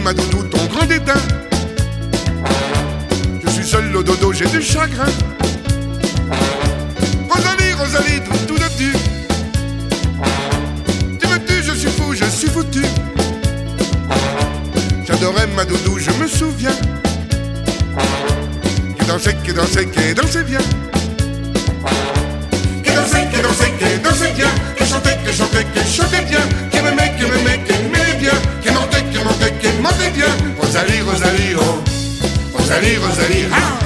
ma doudou, ton grand dédain. Je suis seul au dodo, j'ai du chagrin. Rosalie, Rosalie, tout de tu. Tu me tues, je suis fou, je suis foutu. J'adorais ma doudou, je me souviens. Qui dansait bien. Qui dansait bien. Qui chantait bien. Qui m'aimait bien. Qui mentait bien. Rosalie, Rosalie, oh. Rosalie, Rosalie, ah.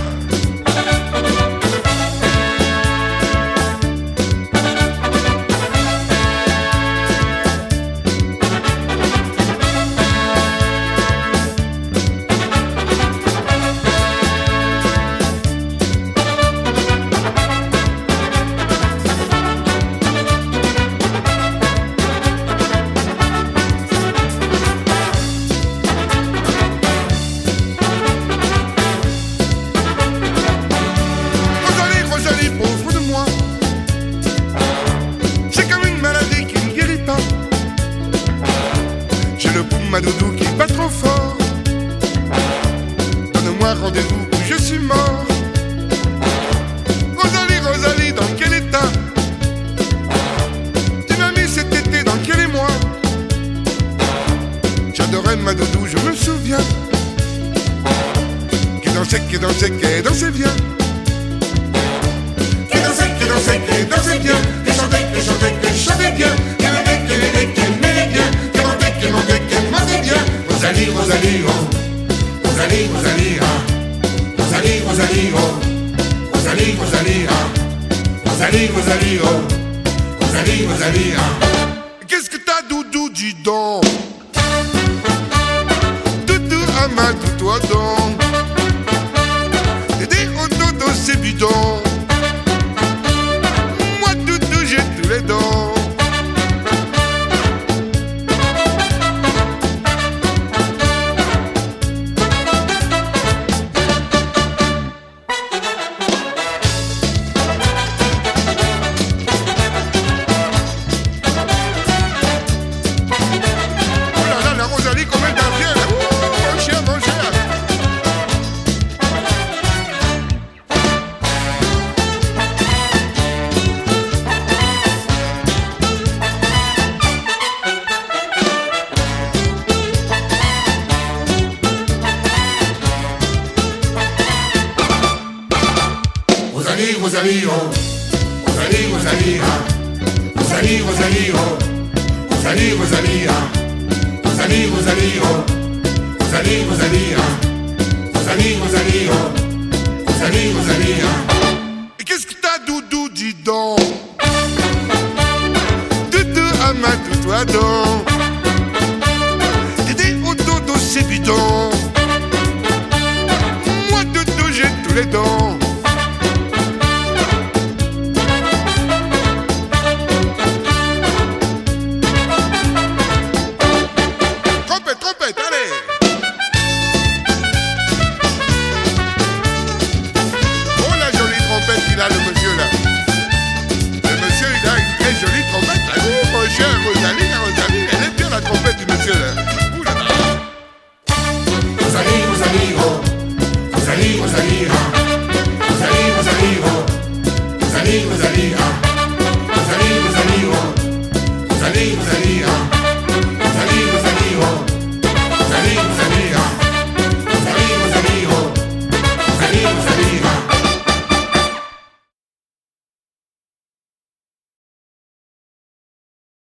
Le pouls ma doudou qui bat trop fort. Donne-moi rendez-vous où je suis mort. Rosalie, Rosalie, dans quel état tu m'as mis cet été, dans quel émoi? J'adorais ma doudou, je me souviens. Qui dansait bien. Qui dansait bien. Qui chantait bien. Qui m'aimait bien. Rosalie, Rosalie, oh. Rosalie, Rosalie, ah. Rosalie, Rosalie, oh. Rosalie, Rosalie, ah. Rosalie, Rosalie, oh. Rosalie, Rosalie, ah. Qu'est-ce que t'as, doudou, dis donc? Doudou, à ma doudou, donc. T'es au dodo, c'est bidon. Moi, doudou, j'ai tous les dents. Rosalie, oh. Rosalie, Rosalie, ah. Rosalie, Rosalie, oh. Rosalie, Rosalie, ah. Rosalie, Rosalie, oh. Rosalie, Rosalie, ah. Rosalie, Rosalie, oh. Rosalie, Rosalie, ah.